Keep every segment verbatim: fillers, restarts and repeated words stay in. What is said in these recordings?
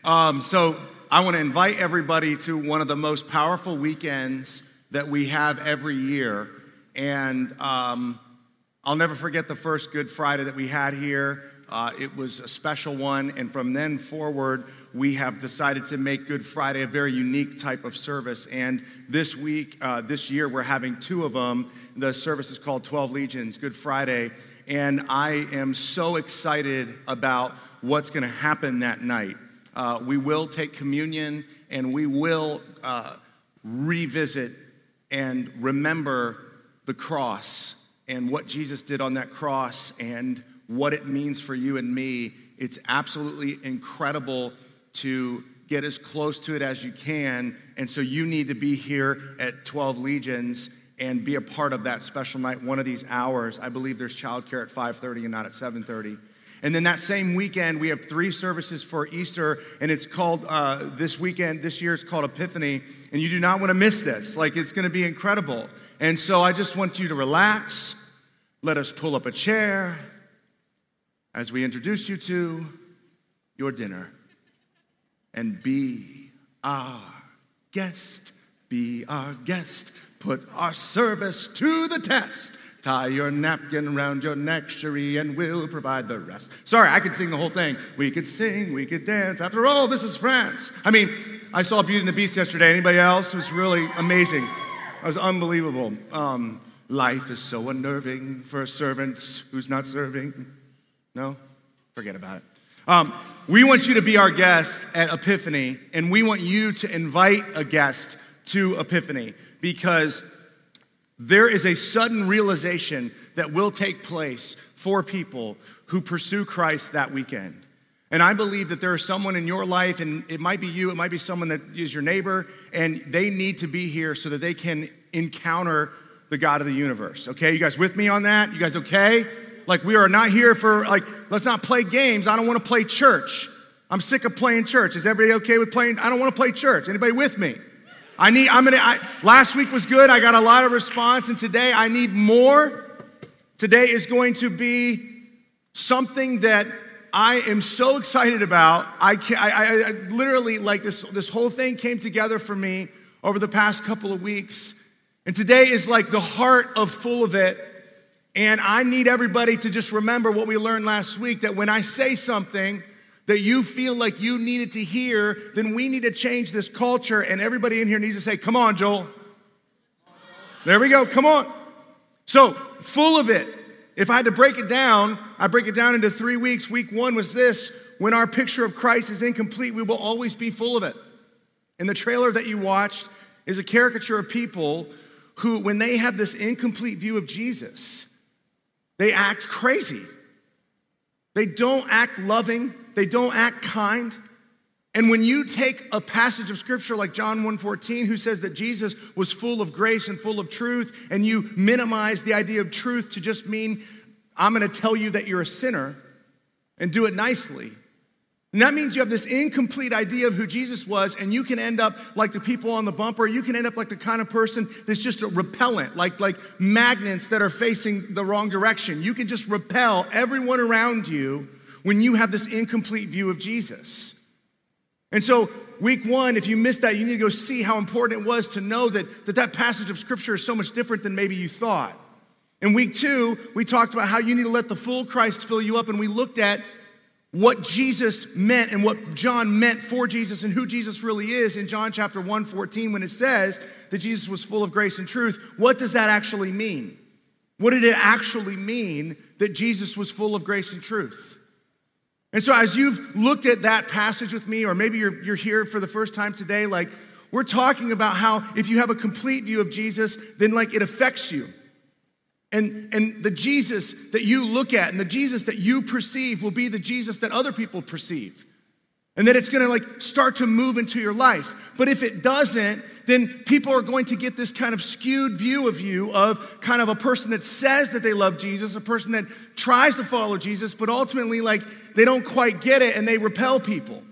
Um, so I want to invite everybody to one of the most powerful weekends that we have every year. And um, I'll never forget the first Good Friday that we had here. Uh, it was a special one. And from then forward, we have decided to make Good Friday a very unique type of service. And this week, uh, this year, we're having two of them. The service is called twelve Legions, Good Friday. And I am so excited about what's going to happen that night. Uh, we will take communion, and we will uh, revisit and remember the cross and what Jesus did on that cross and what it means for you and me. It's absolutely incredible to get as close to it as you can, and so you need to be here at twelve Legions and be a part of that special night, one of these hours. I believe there's childcare at five thirty and not at seven thirty. And then that same weekend, we have three services for Easter, and it's called, uh, this weekend, this year, it's called Epiphany, and you do not want to miss this. Like, it's going to be incredible. And so I just want you to relax. Let us pull up a chair as we introduce you to your dinner. And be our guest, be our guest, put our service to the test. Tie your napkin around your neck, Cherie, and we'll provide the rest. Sorry, I could sing the whole thing. We could sing, we could dance. After all, this is France. I mean, I saw Beauty and the Beast yesterday. Anybody else? It was really amazing. It was unbelievable. Um, life is so unnerving for a servant who's not serving. No? Forget about it. Um, we want you to be our guest at Epiphany, and we want you to invite a guest to Epiphany because there is a sudden realization that will take place for people who pursue Christ that weekend. And I believe that there is someone in your life, and it might be you, it might be someone that is your neighbor, and they need to be here so that they can encounter the God of the universe. Okay, you guys with me on that? You guys okay? Like, we are not here for, like, let's not play games. I don't want to play church. I'm sick of playing church. Is everybody okay with playing? I don't want to play church. Anybody with me? I need, I'm gonna, I, last week was good. I got a lot of response, and today I need more. Today is going to be something that I am so excited about. I, can, I, I, I literally, like this, this whole thing came together for me over the past couple of weeks. And today is like the heart of full of it. And I need everybody to just remember what we learned last week, that when I say something that you feel like you needed to hear, then we need to change this culture, and everybody in here needs to say, come on, Joel. There we go, come on. So, full of it. If I had to break it down, I break it down into three weeks. Week one was this: when our picture of Christ is incomplete, we will always be full of it. And the trailer that you watched is a caricature of people who, when they have this incomplete view of Jesus, they act crazy. They don't act loving. They don't act kind. And when you take a passage of scripture like John one fourteen, who says that Jesus was full of grace and full of truth, and you minimize the idea of truth to just mean, I'm going to tell you that you're a sinner and do it nicely. And that means you have this incomplete idea of who Jesus was, and you can end up like the people on the bumper. You can end up like the kind of person that's just a repellent, like, like magnets that are facing the wrong direction. You can just repel everyone around you when you have this incomplete view of Jesus. And so week one, if you missed that, you need to go see how important it was to know that that, that passage of scripture is so much different than maybe you thought. In week two, we talked about how you need to let the full Christ fill you up, and we looked at what Jesus meant and what John meant for Jesus and who Jesus really is in John chapter one fourteen, when it says that Jesus was full of grace and truth. What does that actually mean? What did it actually mean that Jesus was full of grace and truth? And so as you've looked at that passage with me, or maybe you're, you're here for the first time today, like, we're talking about how if you have a complete view of Jesus, then like it affects you. And, and the Jesus that you look at and the Jesus that you perceive will be the Jesus that other people perceive. And that it's going to like start to move into your life. But if it doesn't, then people are going to get this kind of skewed view of you of kind of a person that says that they love Jesus, a person that tries to follow Jesus, but ultimately like they don't quite get it and they repel people.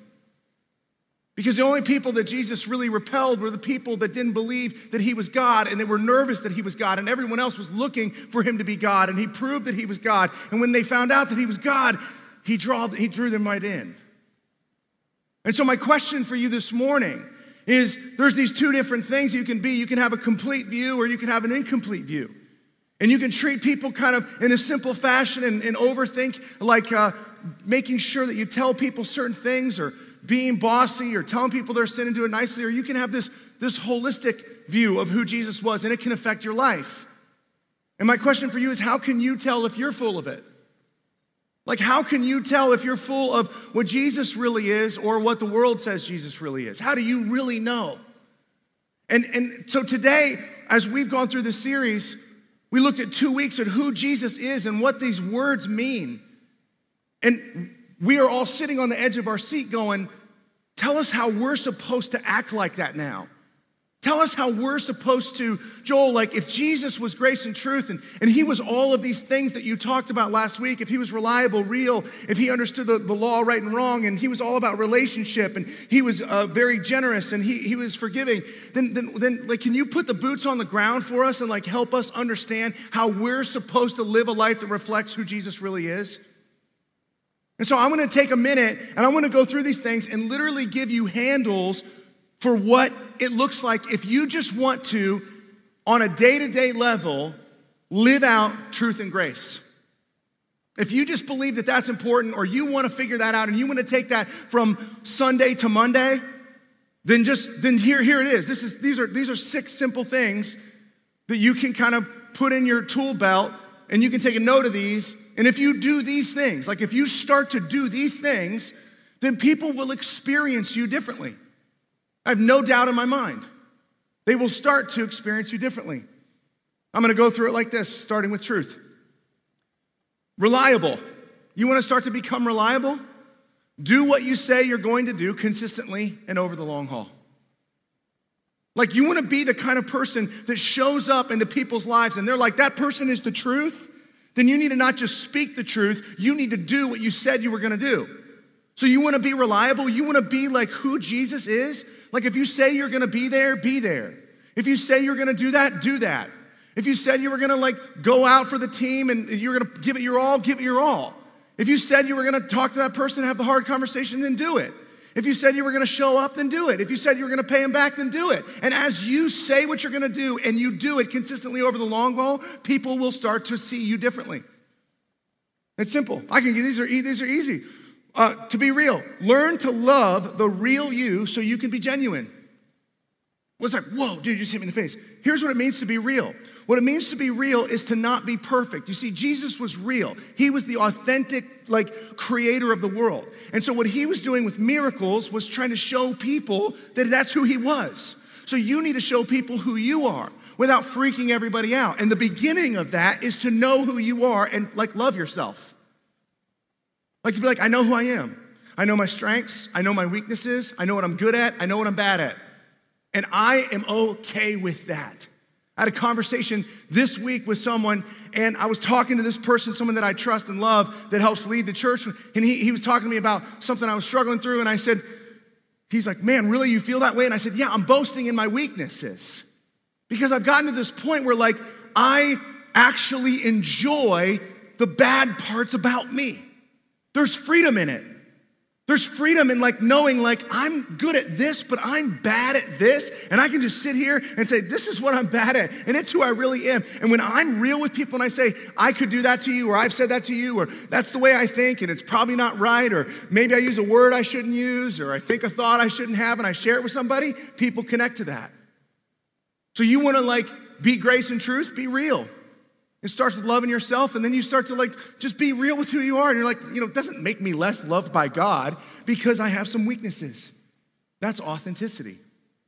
Because the only people that Jesus really repelled were the people that didn't believe that he was God, and they were nervous that he was God, and everyone else was looking for him to be God, and he proved that he was God. And when they found out that he was God, he drew, he drew them right in. And so my question for you this morning is there's these two different things you can be. You can have a complete view or you can have an incomplete view. And you can treat people kind of in a simple fashion and, and overthink, like uh, making sure that you tell people certain things or being bossy or telling people their sin and do it nicely. Or you can have this, this holistic view of who Jesus was, and it can affect your life. And my question for you is, how can you tell if you're full of it? Like, how can you tell if you're full of what Jesus really is or what the world says Jesus really is? How do you really know? And, and so today, as we've gone through this series, we looked at two weeks at who Jesus is and what these words mean. And we are all sitting on the edge of our seat going, tell us how we're supposed to act like that now. Tell us how we're supposed to, Joel, like if Jesus was grace and truth and, and he was all of these things that you talked about last week, if he was reliable, real, if he understood the, the law right and wrong, and he was all about relationship, and he was uh, very generous, and he, he was forgiving, then, then, then like, can you put the boots on the ground for us and like help us understand how we're supposed to live a life that reflects who Jesus really is? And so I'm going to take a minute and I want to go through these things and literally give you handles for what it looks like if you just want to, on a day-to-day level, live out truth and grace. If you just believe that that's important, or you want to figure that out and you want to take that from Sunday to Monday, then just then here, here it is. This is these are these are six simple things that you can kind of put in your tool belt, and you can take a note of these. And if you do these things, like if you start to do these things, then people will experience you differently. I have no doubt in my mind. They will start to experience you differently. I'm going to go through it like this, starting with truth. Reliable. You want to start to become reliable? Do what you say you're going to do consistently and over the long haul. Like, you want to be the kind of person that shows up into people's lives and they're like, that person is the truth? Then you need to not just speak the truth, you need to do what you said you were going to do. So you want to be reliable? You want to be like who Jesus is? Like, if you say you're going to be there, be there. If you say you're going to do that, do that. If you said you were going to like go out for the team and you're going to give it your all, give it your all. If you said you were going to talk to that person and have the hard conversation, then do it. If you said you were going to show up, then do it. If you said you were going to pay him back, then do it. And as you say what you're going to do and you do it consistently over the long haul, people will start to see you differently. It's simple. I can give these are these are easy. Uh, to be real, learn to love the real you so you can be genuine. What's like, whoa, dude, you just hit me in the face. Here's what it means to be real. What it means to be real is to not be perfect. You see, Jesus was real. He was the authentic, like, creator of the world. And so what he was doing with miracles was trying to show people that that's who he was. So you need to show people who you are without freaking everybody out. And the beginning of that is to know who you are and, like, love yourself. Like, to be like, I know who I am. I know my strengths. I know my weaknesses. I know what I'm good at. I know what I'm bad at. And I am okay with that. I had a conversation this week with someone, and I was talking to this person, someone that I trust and love that helps lead the church. And he, he was talking to me about something I was struggling through. And I said, he's like, man, really, you feel that way? And I said, yeah, I'm boasting in my weaknesses. Because I've gotten to this point where, like, I actually enjoy the bad parts about me. There's freedom in it. There's freedom in like knowing like I'm good at this, but I'm bad at this. And I can just sit here and say, this is what I'm bad at. And it's who I really am. And when I'm real with people and I say, I could do that to you, or I've said that to you, or that's the way I think, and it's probably not right, or maybe I use a word I shouldn't use, or I think a thought I shouldn't have, and I share it with somebody, people connect to that. So you want to like be grace and truth, be real. It starts with loving yourself, and then you start to like just be real with who you are. And you're like, you know, it doesn't make me less loved by God because I have some weaknesses. That's authenticity.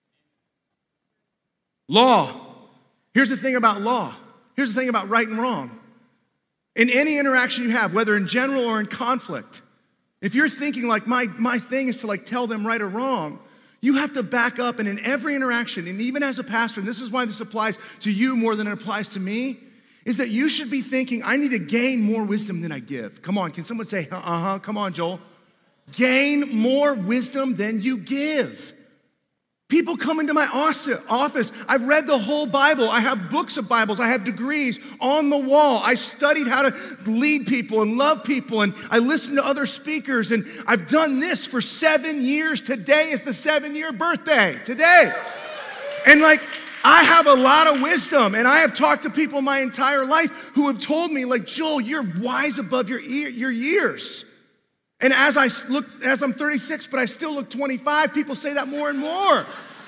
Law. Here's the thing about law. Here's the thing about right and wrong. In any interaction you have, whether in general or in conflict, if you're thinking like my, my thing is to like tell them right or wrong, you have to back up, and in every interaction, and even as a pastor, and this is why this applies to you more than it applies to me, is that you should be thinking, I need to gain more wisdom than I give. Come on, can someone say, uh-huh, come on, Joel. Gain more wisdom than you give. People come into my office. I've read the whole Bible. I have books of Bibles. I have degrees on the wall. I studied how to lead people and love people, and I listen to other speakers, and I've done this for seven years. Today is the seven-year birthday. Today. And like, I have a lot of wisdom, and I have talked to people my entire life who have told me, like, Joel, you're wise above your, ear, your years. And as I look, as I'm thirty-six, but I still look twenty-five, people say that more and more.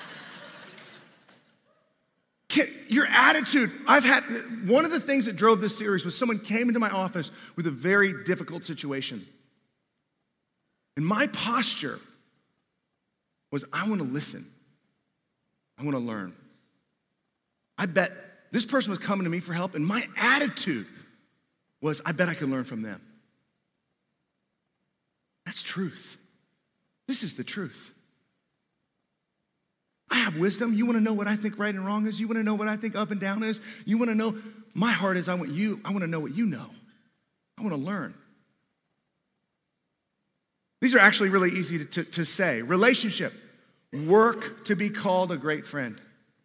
Your attitude, I've had, one of the things that drove this series was someone came into my office with a very difficult situation. And my posture was, I want to listen. I want to learn. I bet this person was coming to me for help, and my attitude was, I bet I can learn from them. That's truth. This is the truth. I have wisdom. You want to know what I think right and wrong is? You want to know what I think up and down is? You want to know, my heart is, I want you, I want to know what you know. I want to learn. These are actually really easy to, to, to say. Relationship, work to be called a great friend.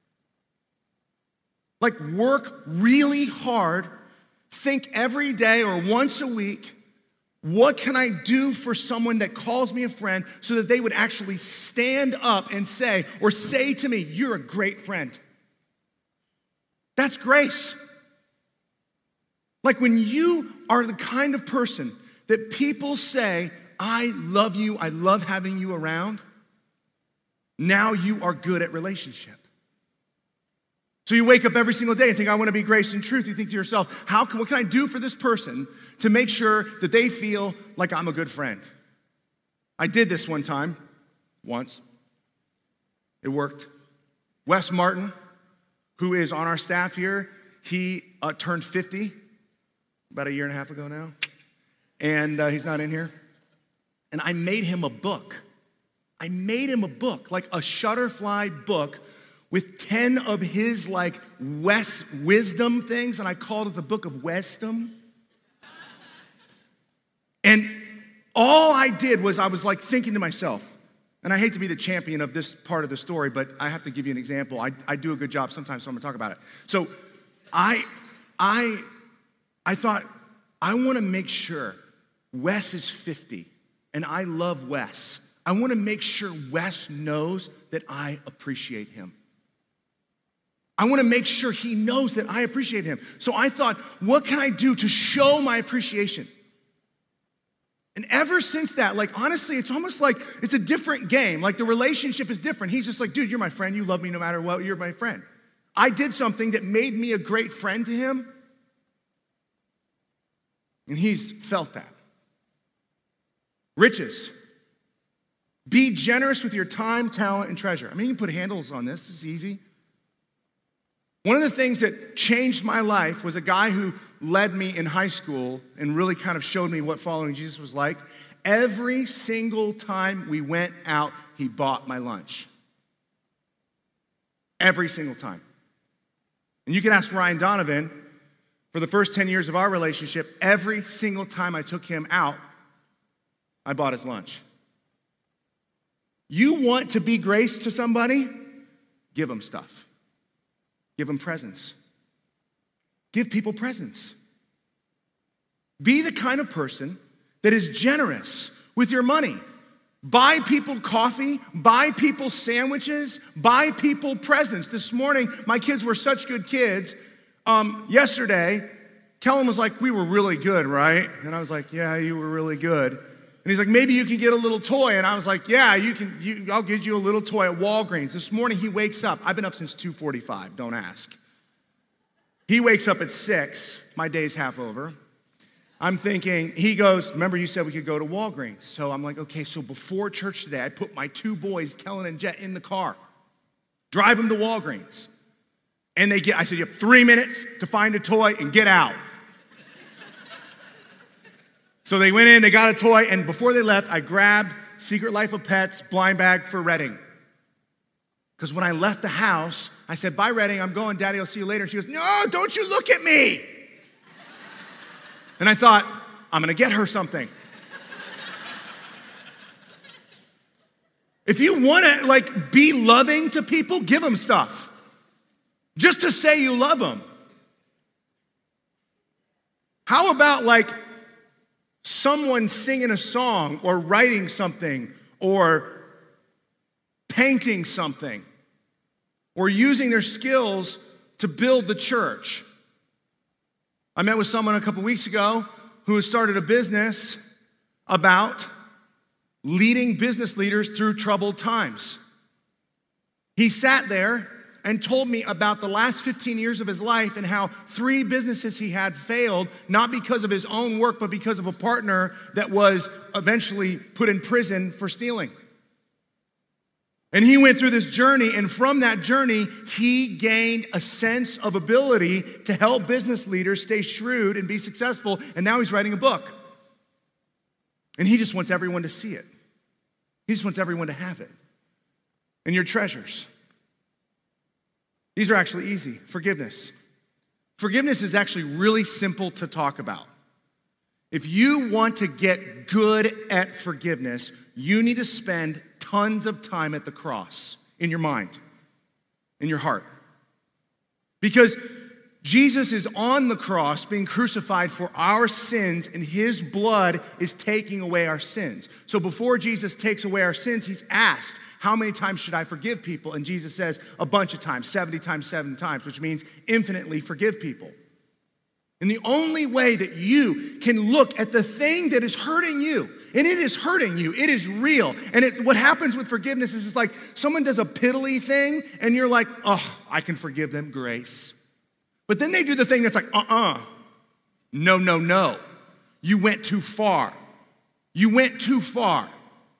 Like, work really hard, think every day or once a week, what can I do for someone that calls me a friend so that they would actually stand up and say, or say to me, you're a great friend. That's grace. Like, when you are the kind of person that people say, I love you, I love having you around, now you are good at relationship. So you wake up every single day and think, I want to be grace and truth. You think to yourself, how can, what can I do for this person to make sure that they feel like I'm a good friend? I did this one time, once. It worked. Wes Martin, who is on our staff here, he uh, turned fifty about a year and a half ago now. And uh, he's not in here. And I made him a book. I made him a book, like a Shutterfly book, with ten of his like Wes wisdom things, and I called it the Book of Wisdom. And all I did was I was like thinking to myself, and I hate to be the champion of this part of the story, but I have to give you an example. I, I do a good job sometimes, so I'm gonna talk about it. So I, I, I thought, I wanna make sure Wes is fifty, and I love Wes. I wanna make sure Wes knows that I appreciate him. I want to make sure he knows that I appreciate him. So I thought, what can I do to show my appreciation? And ever since that, like, honestly, it's almost like it's a different game. Like, the relationship is different. He's just like, dude, you're my friend. You love me no matter what. You're my friend. I did something that made me a great friend to him, and he's felt that. Riches. Be generous with your time, talent, and treasure. I mean, you can put handles on this. This is easy. One of the things that changed my life was a guy who led me in high school and really kind of showed me what following Jesus was like. Every single time we went out, he bought my lunch. Every single time. And you can ask Ryan Donovan, for the first ten years of our relationship, every single time I took him out, I bought his lunch. You want to be grace to somebody? Give them stuff. Give them presents. Give people presents. Be the kind of person that is generous with your money. Buy people coffee, buy people sandwiches, buy people presents. This morning, my kids were such good kids. Um, yesterday, Kellen was like, we were really good, right? And I was like, yeah, you were really good. And he's like, maybe you can get a little toy. And I was like, yeah, you can. You, I'll get you a little toy at Walgreens. This morning he wakes up. I've been up since two forty-five, don't ask. He wakes up at six. My day's half over. I'm thinking, he goes, remember you said we could go to Walgreens. So I'm like, okay, so before church today, I put my two boys, Kellen and Jet, in the car. Drive them to Walgreens. And they get, I said, you have three minutes to find a toy and get out. So they went in, they got a toy, and before they left, I grabbed Secret Life of Pets blind bag for Redding. Because when I left the house, I said, bye, Redding, I'm going, Daddy, I'll see you later. And she goes, no, don't you look at me. And I thought, I'm gonna get her something. If you want to like be loving to people, give them stuff. Just to say you love them. How about like someone singing a song or writing something or painting something or using their skills to build the church? I met with someone a couple weeks ago who has started a business about leading business leaders through troubled times. He sat there and told me about the last fifteen years of his life and how three businesses he had failed, not because of his own work, but because of a partner that was eventually put in prison for stealing. And he went through this journey, and from that journey, he gained a sense of ability to help business leaders stay shrewd and be successful, and now he's writing a book. And he just wants everyone to see it. He just wants everyone to have it. And your treasures. These are actually easy. Forgiveness. Forgiveness is actually really simple to talk about. If you want to get good at forgiveness, you need to spend tons of time at the cross in your mind, in your heart. Because Jesus is on the cross being crucified for our sins, and his blood is taking away our sins. So before Jesus takes away our sins, he's asked, how many times should I forgive people? And Jesus says, a bunch of times, seventy times, seven times, which means infinitely forgive people. And the only way that you can look at the thing that is hurting you, and it is hurting you, it is real. And it, what happens with forgiveness is it's like someone does a piddly thing, and you're like, oh, I can forgive them, grace. But then they do the thing that's like, uh-uh, no, no, no. You went too far. You went too far.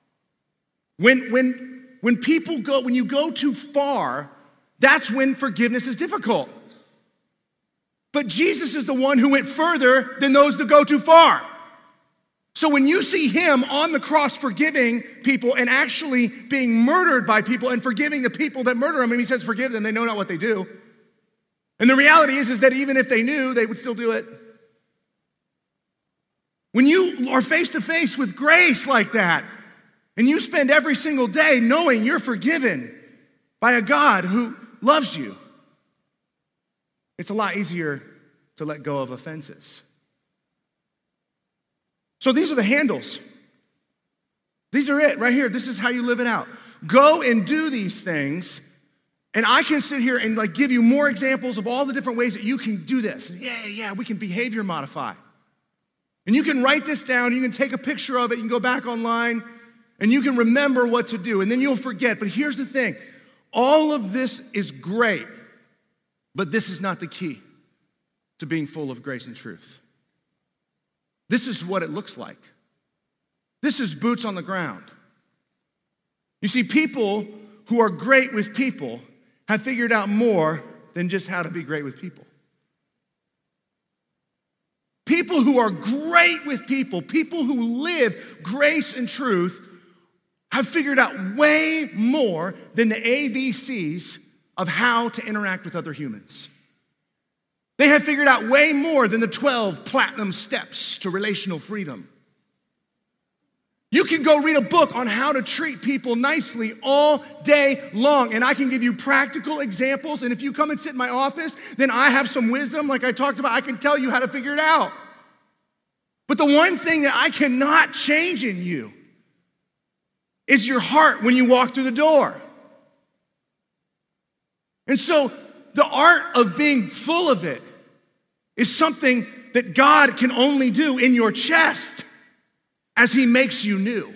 When, when, when people go, when you go too far, that's when forgiveness is difficult. But Jesus is the one who went further than those that go too far. So when you see him on the cross forgiving people and actually being murdered by people and forgiving the people that murder him, and he says, forgive them, they know not what they do. And the reality is, is that even if they knew, they would still do it. When you are face to face with grace like that, and you spend every single day knowing you're forgiven by a God who loves you, it's a lot easier to let go of offenses. So these are the handles. These are it right here. This is how you live it out. Go and do these things. And I can sit here and like give you more examples of all the different ways that you can do this. Yeah, yeah, we can behavior modify. And you can write this down, you can take a picture of it, you can go back online, and you can remember what to do, and then you'll forget. But here's the thing, all of this is great, but this is not the key to being full of grace and truth. This is what it looks like. This is boots on the ground. You see, people who are great with people have figured out more than just how to be great with people. People who are great with people, people who live grace and truth, have figured out way more than the A B Cs of how to interact with other humans. They have figured out way more than the twelve platinum steps to relational freedom. You can go read a book on how to treat people nicely all day long, and I can give you practical examples, and if you come and sit in my office, then I have some wisdom, like I talked about, I can tell you how to figure it out. But the one thing that I cannot change in you is your heart when you walk through the door. And so the art of being full of it is something that God can only do in your chest as he makes you new.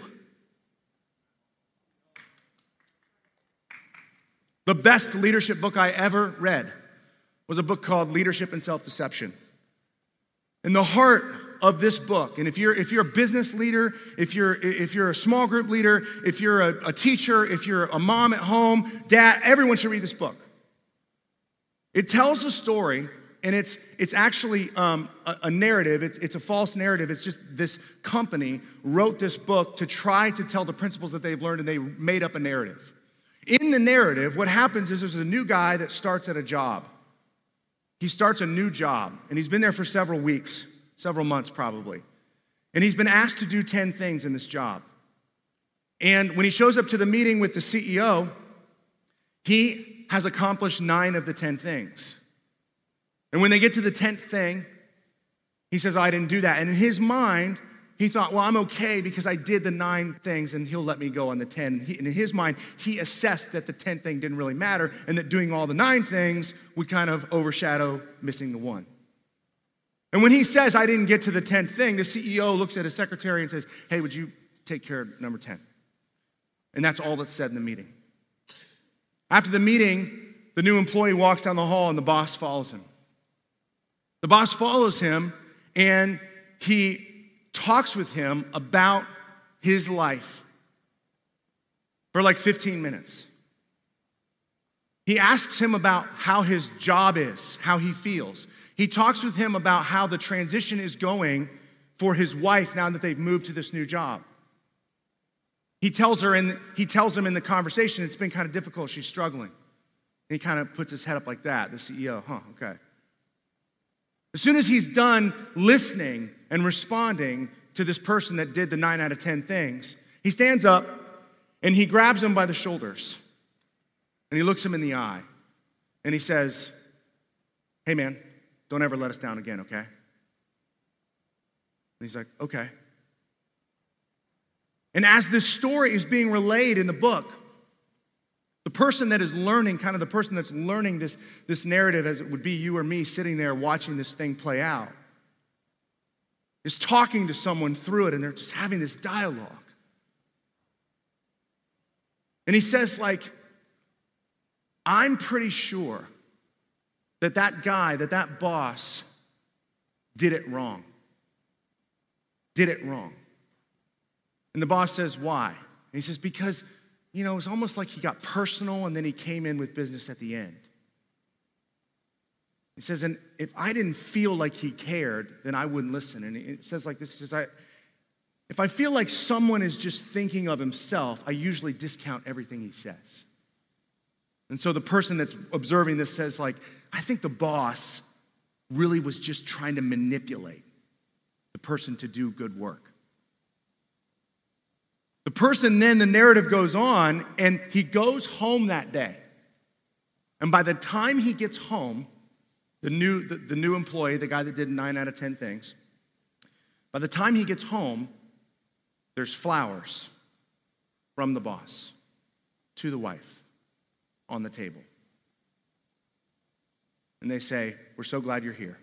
The best leadership book I ever read was a book called Leadership and Self-Deception. And the heart of this book, and if you're if you're a business leader, if you're if you're a small group leader, if you're a, a teacher, if you're a mom at home, dad, everyone should read this book. It tells a story, and it's it's actually um, a, a narrative. It's, it's a false narrative. It's just this company wrote this book to try to tell the principles that they've learned, and they made up a narrative. In the narrative, what happens is there's a new guy that starts at a job. He starts a new job, and he's been there for several weeks, several months probably. And he's been asked to do ten things in this job. And when he shows up to the meeting with the C E O, he has accomplished nine of the ten things. And when they get to the tenth thing, he says, I didn't do that. And in his mind, he thought, well, I'm okay because I did the nine things and he'll let me go on the ten. He, and in his mind, he assessed that the tenth thing didn't really matter and that doing all the nine things would kind of overshadow missing the one. And when he says, I didn't get to the tenth thing, the C E O looks at his secretary and says, hey, would you take care of number ten? And that's all that's said in the meeting. After the meeting, the new employee walks down the hall and the boss follows him. The boss follows him and he talks with him about his life for like fifteen minutes. He asks him about how his job is, how he feels. He talks with him about how the transition is going for his wife now that they've moved to this new job. He tells her, and he tells him in the conversation, it's been kind of difficult, she's struggling. And he kind of puts his head up like that, the C E O, huh, okay. As soon as he's done listening and responding to this person that did the nine out of ten things, he stands up and he grabs him by the shoulders and he looks him in the eye and he says, hey man, don't ever let us down again, okay? And he's like, okay. And as this story is being relayed in the book, the person that is learning, kind of the person that's learning this, this narrative, as it would be you or me sitting there watching this thing play out, is talking to someone through it, and they're just having this dialogue. And he says, like, I'm pretty sure that that guy, that that boss did it wrong. Did it wrong. And the boss says, why? And he says, because, you know, it was almost like he got personal and then he came in with business at the end. He says, and if I didn't feel like he cared, then I wouldn't listen. And it says like this, it says, I, if I feel like someone is just thinking of himself, I usually discount everything he says. And so the person that's observing this says like, I think the boss really was just trying to manipulate the person to do good work. The person then, the narrative goes on, and he goes home that day. And by the time he gets home, the new, the, the new employee, the guy that did nine out of ten things, by the time he gets home, there's flowers from the boss to the wife on the table. And they say, we're so glad you're here.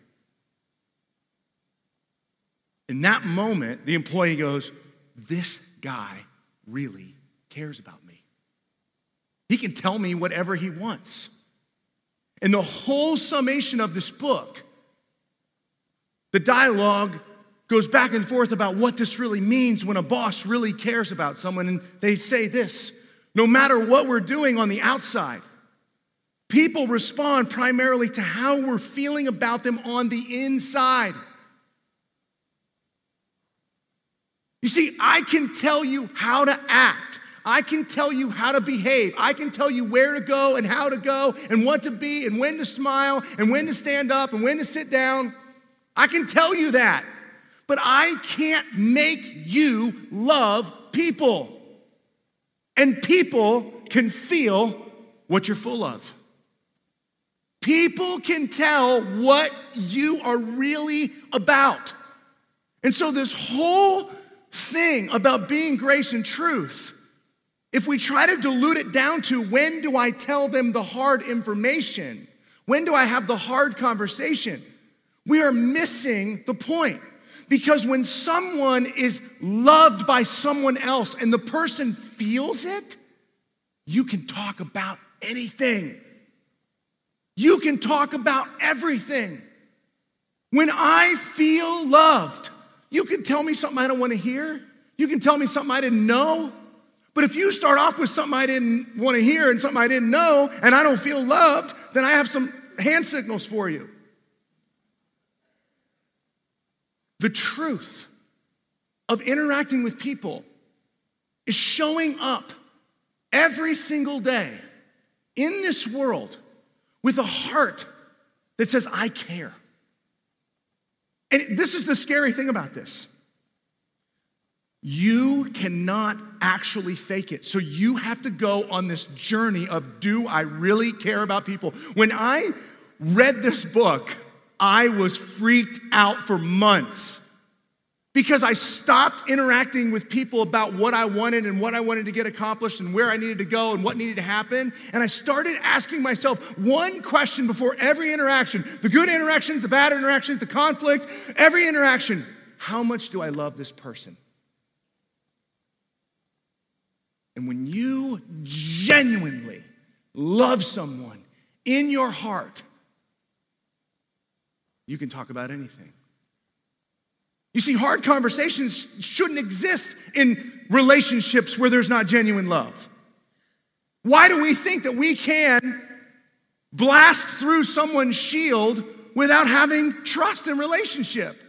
In that moment, the employee goes, this guy really cares about me. He can tell me whatever he wants. And the whole summation of this book, the dialogue goes back and forth about what this really means when a boss really cares about someone. And they say this, no matter what we're doing on the outside, people respond primarily to how we're feeling about them on the inside. You see, I can tell you how to act. I can tell you how to behave. I can tell you where to go and how to go and what to be and when to smile and when to stand up and when to sit down. I can tell you that. But I can't make you love people. And people can feel what you're full of. People can tell what you are really about. And so this whole thing about being grace and truth, if we try to dilute it down to when do I tell them the hard information, when do I have the hard conversation, we are missing the point. Because when someone is loved by someone else and the person feels it, you can talk about anything. You can talk about everything. When I feel loved, you can tell me something I don't want to hear. You can tell me something I didn't know. But if you start off with something I didn't want to hear and something I didn't know and I don't feel loved, then I have some hand signals for you. The truth of interacting with people is showing up every single day in this world with a heart that says, I care. And this is the scary thing about this. You cannot actually fake it. So you have to go on this journey of, do I really care about people? When I read this book, I was freaked out for months because I stopped interacting with people about what I wanted and what I wanted to get accomplished and where I needed to go and what needed to happen. And I started asking myself one question before every interaction, the good interactions, the bad interactions, the conflict, every interaction. How much do I love this person? And when you genuinely love someone in your heart, you can talk about anything. You see, hard conversations shouldn't exist in relationships where there's not genuine love. Why do we think that we can blast through someone's shield without having trust in relationship?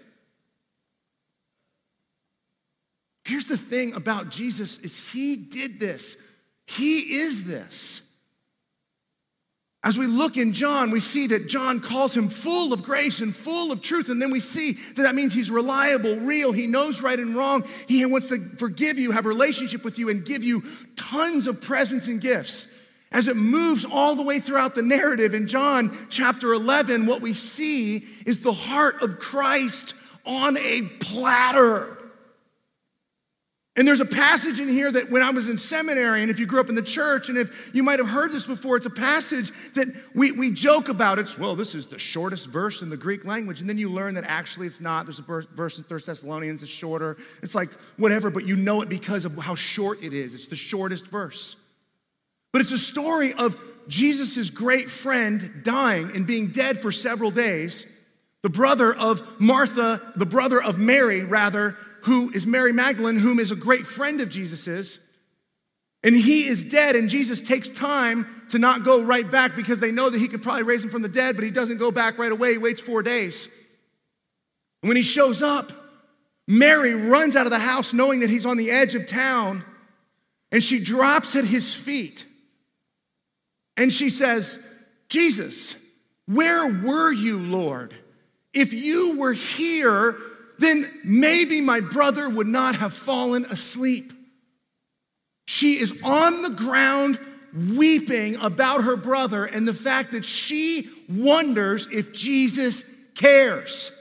Here's the thing about Jesus is he did this. He is this. As we look in John, we see that John calls him full of grace and full of truth. And then we see that that means he's reliable, real. He knows right and wrong. He wants to forgive you, have a relationship with you, and give you tons of presents and gifts. As it moves all the way throughout the narrative in John chapter eleven, what we see is the heart of Christ on a platter. And there's a passage in here that when I was in seminary, and if you grew up in the church, and if you might have heard this before, it's a passage that we, we joke about. It's, well, this is the shortest verse in the Greek language. And then you learn that actually it's not. There's a verse in First Thessalonians that's shorter. It's like whatever, but you know it because of how short it is. It's the shortest verse. But it's a story of Jesus' great friend dying and being dead for several days. The brother of Martha, the brother of Mary, rather, who is Mary Magdalene, whom is a great friend of Jesus's. And he is dead, and Jesus takes time to not go right back because they know that he could probably raise him from the dead, but he doesn't go back right away. He waits four days. And when he shows up, Mary runs out of the house knowing that he's on the edge of town, and she drops at his feet. And she says, Jesus, where were you, Lord? If you were here, then maybe my brother would not have fallen asleep. She is on the ground weeping about her brother and the fact that she wonders if Jesus cares.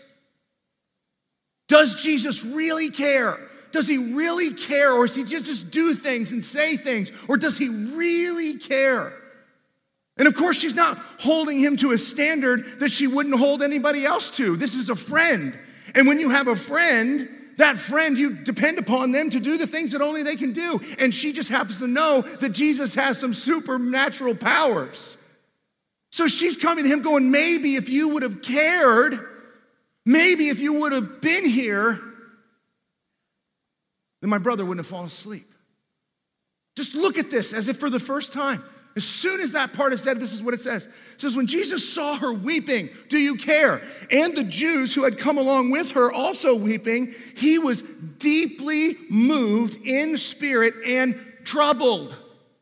Does Jesus really care? Does he really care? Or does he just, just do things and say things? Or does he really care? And of course, she's not holding him to a standard that she wouldn't hold anybody else to. This is a friend. And when you have a friend, that friend, you depend upon them to do the things that only they can do. And she just happens to know that Jesus has some supernatural powers. So she's coming to him going, maybe if you would have cared, maybe if you would have been here, then my brother wouldn't have fallen asleep. Just look at this as if for the first time. As soon as that part is said, this is what it says. It says, when Jesus saw her weeping, do you care? And the Jews who had come along with her also weeping, he was deeply moved in spirit and troubled.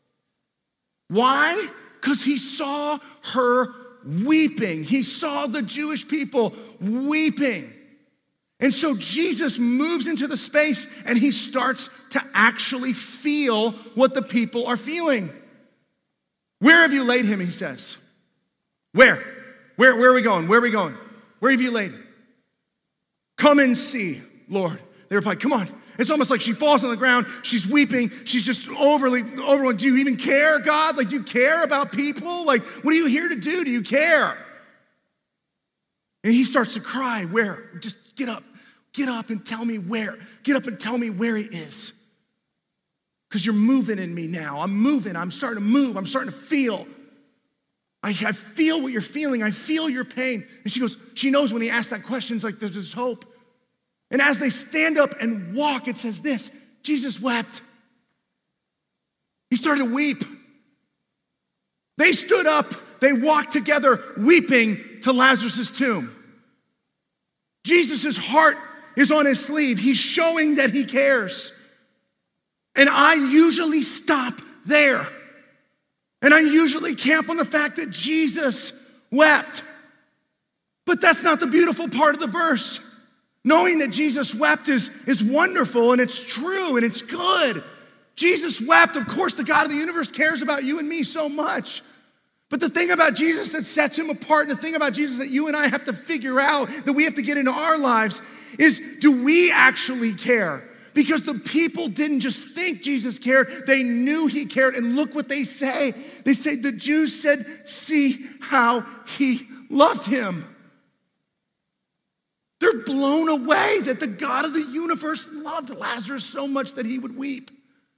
Why? Because he saw her weeping. He saw the Jewish people weeping. And so Jesus moves into the space and he starts to actually feel what the people are feeling. Where have you laid him, he says. Where? Where, where are we going? Where are we going? Where have you laid him? Come and see, Lord. They replied, come on. It's almost like she falls on the ground. She's weeping. She's just overly, overly. Do you even care, God? Like, do you care about people? Like, what are you here to do? Do you care? And he starts to cry. Where? Just get up. Get up and tell me where. Get up and tell me where he is. Because you're moving in me now. I'm moving. I'm starting to move. I'm starting to feel. I, I feel what you're feeling. I feel your pain. And she goes, she knows when he asks that question, it's like there's this hope. And as they stand up and walk, it says this, Jesus wept. He started to weep. They stood up. They walked together weeping to Lazarus' tomb. Jesus' heart is on his sleeve. He's showing that he cares. And I usually stop there. And I usually camp on the fact that Jesus wept. But that's not the beautiful part of the verse. Knowing that Jesus wept is, is wonderful and it's true and it's good. Jesus wept. Of course, the God of the universe cares about you and me so much. But the thing about Jesus that sets him apart, and the thing about Jesus that you and I have to figure out, that we have to get into our lives, is do we actually care? Because the people didn't just think Jesus cared, they knew he cared. And look what they say. They say, the Jews said, see how he loved him. They're blown away that the God of the universe loved Lazarus so much that he would weep.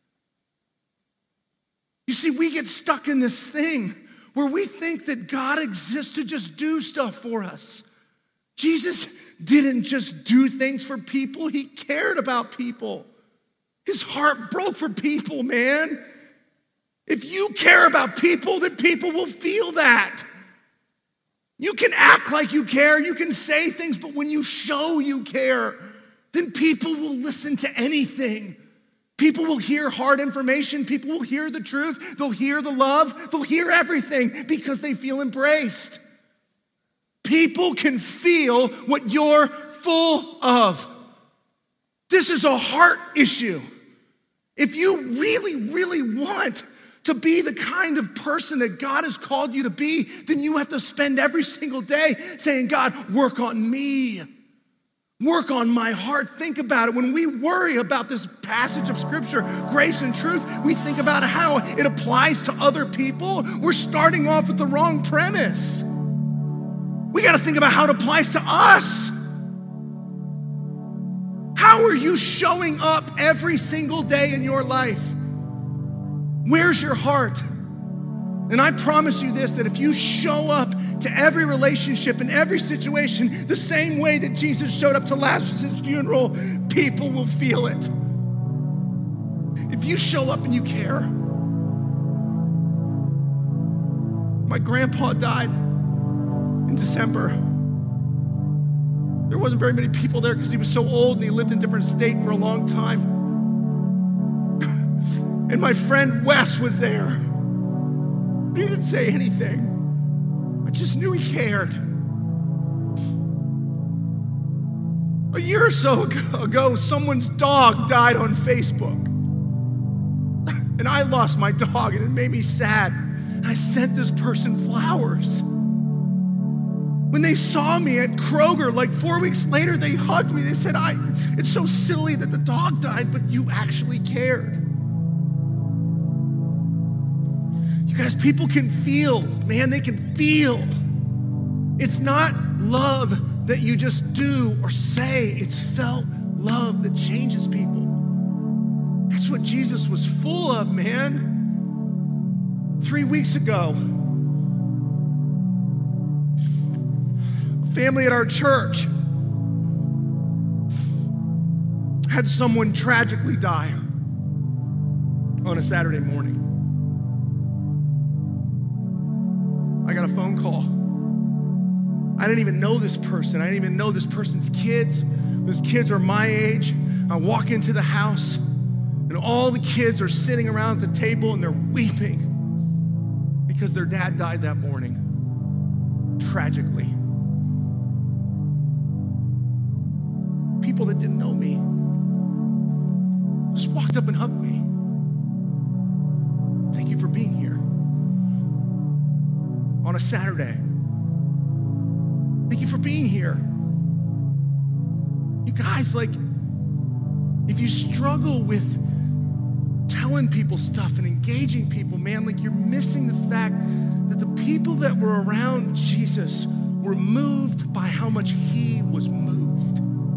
You see, we get stuck in this thing where we think that God exists to just do stuff for us. Jesus didn't just do things for people, he cared about people. His heart broke for people, man. If you care about people, then people will feel that. You can act like you care, you can say things, but when you show you care, then people will listen to anything. People will hear hard information, people will hear the truth, they'll hear the love, they'll hear everything because they feel embraced. People can feel what you're full of. This is a heart issue. If you really, really want to be the kind of person that God has called you to be, then you have to spend every single day saying, God, work on me. Work on my heart. Think about it. When we worry about this passage of scripture, grace and truth, we think about how it applies to other people. We're starting off with the wrong premise. We got to think about how it applies to us. How are you showing up every single day in your life? Where's your heart? And I promise you this, that if you show up to every relationship and every situation the same way that Jesus showed up to Lazarus' funeral, people will feel it. If you show up and you care. My grandpa died in December. There wasn't very many people there because he was so old and he lived in a different state for a long time. And my friend Wes was there. He didn't say anything. I just knew he cared. A year or so ago, someone's dog died on Facebook. And I lost my dog and it made me sad. I sent this person flowers. When they saw me at Kroger, like four weeks later, they hugged me. They said, "I, it's so silly that the dog died, but you actually cared." You guys, people can feel, man, they can feel. It's not love that you just do or say. It's felt love that changes people. That's what Jesus was full of, man. Three weeks ago, family at our church had someone tragically die on a Saturday morning. I got a phone call. I didn't even know this person. I didn't even know this person's kids. Those kids are my age. I walk into the house and all the kids are sitting around at the table and they're weeping because their dad died that morning, tragically. People that didn't know me just walked up and hugged me. Thank you for being here on a Saturday. Thank you for being here. You guys, like, if you struggle with telling people stuff and engaging people, man, like you're missing the fact that the people that were around Jesus were moved by how much he was moved.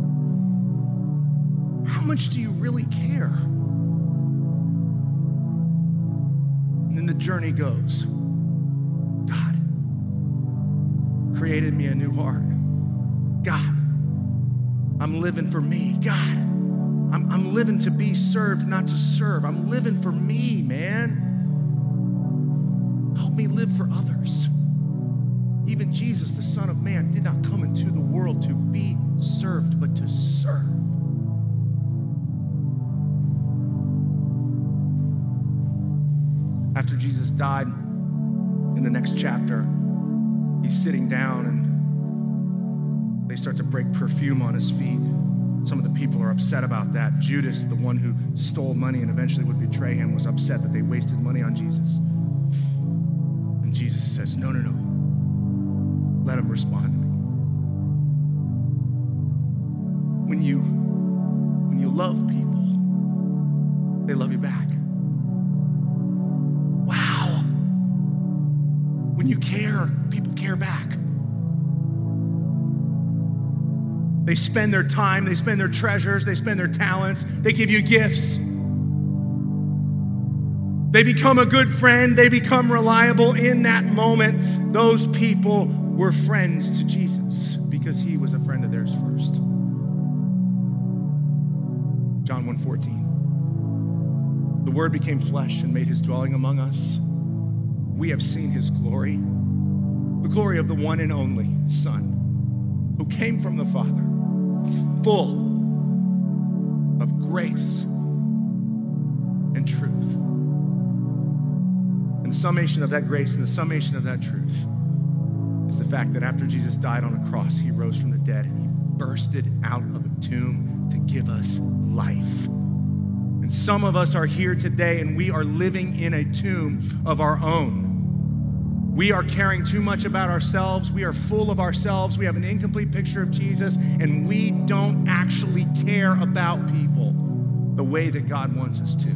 How much do you really care? And then the journey goes. God created me a new heart. God, I'm living for me. God, I'm, I'm living to be served, not to serve. I'm living for me, man. Help me live for others. Even Jesus, the Son of Man, did not come into the world to be served, but to serve. After Jesus died, in the next chapter, he's sitting down and they start to break perfume on his feet. Some of the people are upset about that. Judas, the one who stole money and eventually would betray him, was upset that they wasted money on Jesus. And Jesus says, no, no, no. Let him respond to me. When you, when you love people, they love you back. Wow. When you care, people care back. They spend their time, they spend their treasures, they spend their talents, they give you gifts. They become a good friend, they become reliable. In that moment, those people were friends to Jesus because he was a friend of theirs first. John one fourteen. The Word became flesh and made his dwelling among us. We have seen his glory, the glory of the one and only Son, who came from the Father, full of grace and truth. And the summation of that grace and the summation of that truth is the fact that after Jesus died on a cross, he rose from the dead and he bursted out of a tomb to give us life. And some of us are here today and we are living in a tomb of our own. We are caring too much about ourselves. We are full of ourselves. We have an incomplete picture of Jesus, and we don't actually care about people the way that God wants us to.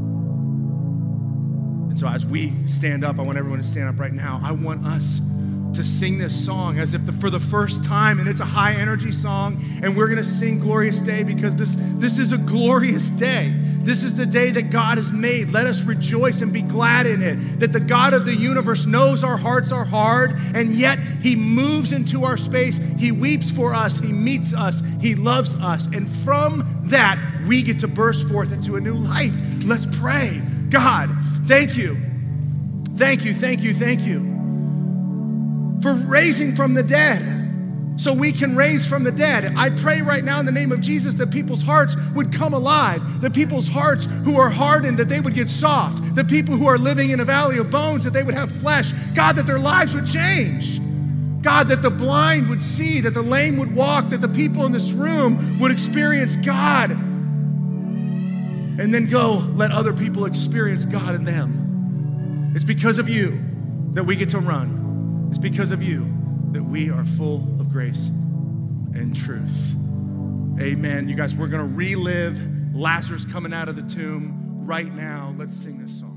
And so as we stand up, I want everyone to stand up right now. I want us to sing this song as if the, for the first time, and it's a high energy song, and we're gonna sing Glorious Day because this, this is a glorious day. This is the day that God has made. Let us rejoice and be glad in it, that the God of the universe knows our hearts are hard, and yet he moves into our space. He weeps for us. He meets us. He loves us. And from that, we get to burst forth into a new life. Let's pray. God, thank you. Thank you, thank you, thank you for raising from the dead so we can raise from the dead. I pray right now in the name of Jesus that people's hearts would come alive, that people's hearts who are hardened, that they would get soft, that people who are living in a valley of bones, that they would have flesh. God, that their lives would change. God, that the blind would see, that the lame would walk, that the people in this room would experience God. And then go let other people experience God in them. It's because of you that we get to run. It's because of you that we are full of grace and truth. Amen. You guys, we're going to relive Lazarus coming out of the tomb right now. Let's sing this song.